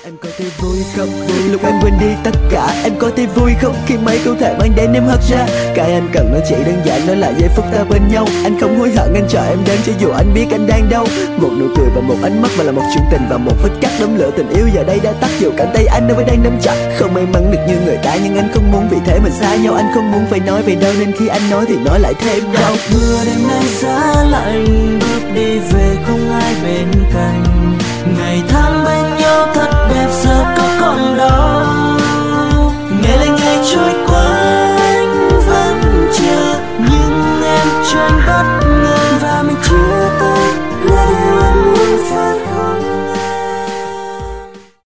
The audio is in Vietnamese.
Em có thấy vui không? Lúc em quên đi tất cả, em có thấy vui không? Khi mấy câu thề mang đến em hất ra. Cái anh cần nó chỉ đơn giản, đó là giây phút ta bên nhau. Anh không hối hận anh chờ em đến, cho dù anh biết anh đang đâu. Một nụ cười và một ánh mắt, và là một chuyện tình và một vết cắt. Đống lửa tình yêu giờ đây đã tắt, dù cánh tay anh đâu vẫn đang nắm chặt. Không may mắn được như người ta, nhưng anh không muốn vì thế mà xa nhau. Anh không muốn phải nói về đâu, nên khi anh nói thì nói lại thêm đau. Mưa đêm nay giá lạnh, bước đi về không ai bên cạnh. Ngày tháng bên nhau thật đẹp, giờ có còn đó.